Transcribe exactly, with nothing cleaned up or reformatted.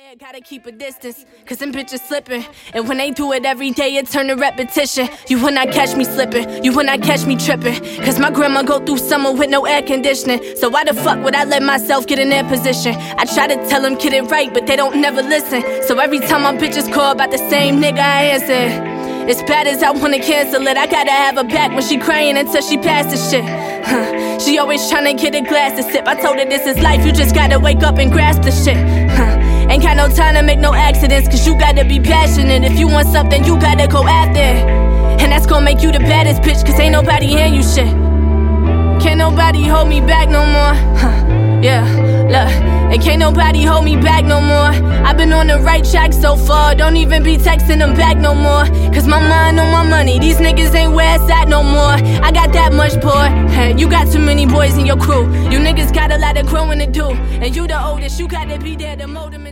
head, gotta keep a distance, cause them bitches slipping. And when they do it every day, it turn to repetition. You will not catch me slipping, you will not catch me tripping, cause my grandma go through summer with no air conditioning. So why the fuck would I let myself get in their position? I try to tell them get it right, but they don't never listen. So every time my bitches call about the same nigga, I answer. As bad as I wanna cancel it, I gotta have her back when she crying until she passed the shit. Huh. She always tryna get a glass to sip. I told her this is life, you just gotta wake up and grasp the shit. Huh. Ain't got no time to make no accidents, cause you gotta be passionate. If you want something, you gotta go after it. And that's gonna make you the baddest bitch, cause ain't nobody hearing you shit. Can't nobody hold me back no more. Huh. Yeah, look. And can't nobody hold me back no more. I've been on the right track so far. Don't even be texting them back no more, cause my mind on my money. These niggas ain't where it's at no more. I got that much boy. Hey, you got too many boys in your crew. You niggas got a lot of growing to do, and you the oldest, you gotta be there to mold them.